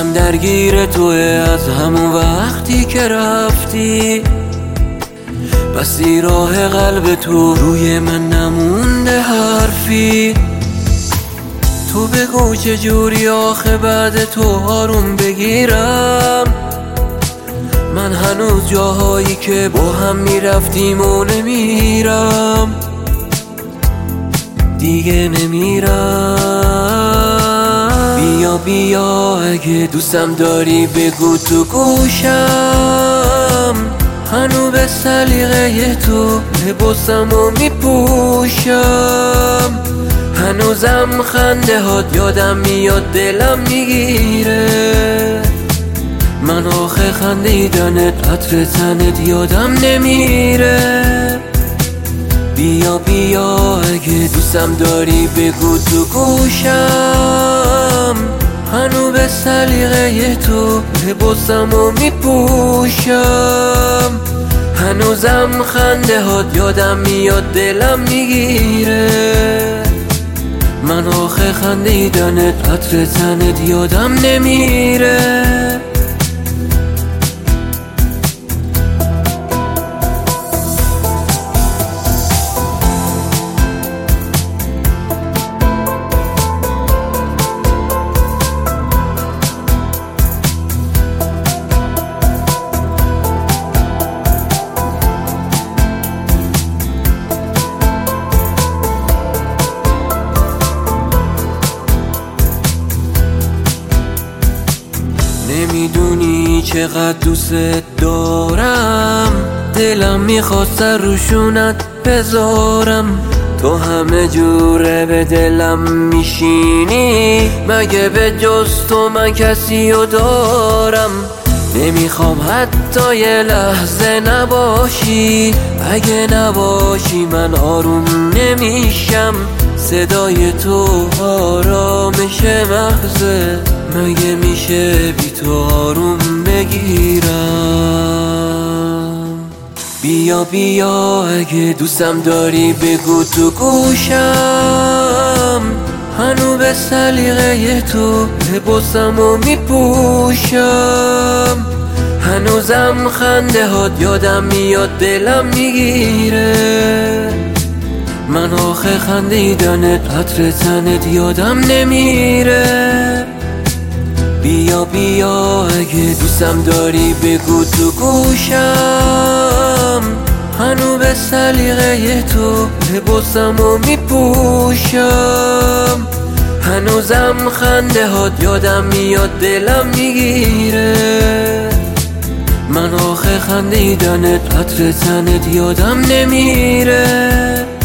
من درگیر توه از همون وقتی که رفتی. بسی راه قلب تو روی من نمونده حرفی. تو بگو چجوری آخه بعد تو آروم بگیرم. من هنوز جاهایی که با هم میرفتیم و نمیرم، دیگه نمیرم. بیا بیا اگه دوستم داری بگو تو گوشم. هنو به سلیقه تو لباسم و میپوشم. هنوزم خنده هات یادم میاد دلم میگیره. من آخه خندیدنت عطر تنت یادم نمیره. بیا بیا اگه دوستم داری بگو تو گوشم. هنو به سلیقه تو لباسم و میپوشم. هنوزم خنده هات یادم میاد دلم میگیره. من آخه خندیدنت عطر تنت یادم نمیره. نمیدونی چقدر دوست دارم. دلم میخواست سر روشونت بذارم. تو همه جوره به دلم میشینی. مگه به جز تو من کسی رو دارم؟ نمیخوام حتی یه لحظه نباشی. اگه نباشی من آروم نمیشم. صدای تو آرامش مغزه. مگه میشه بی تو آروم بگیرم؟ بیا بیا اگه دوستم داری بگو تو گوشم. هنو به سلیقه تو لباسم و میپوشم. هنوزم خنده هات یادم میاد دلم میگیره. من آخه خندیدنت عطر تنت یادم نمیره. بیا بیا اگه دوستم داری بگو تو گوشم. هنو به سلیقه تو لباسم و میپوشم. هنوزم خنده هات یادم میاد دلم میگیره. من آخه خندیدنت عطر تنت یادم نمیره.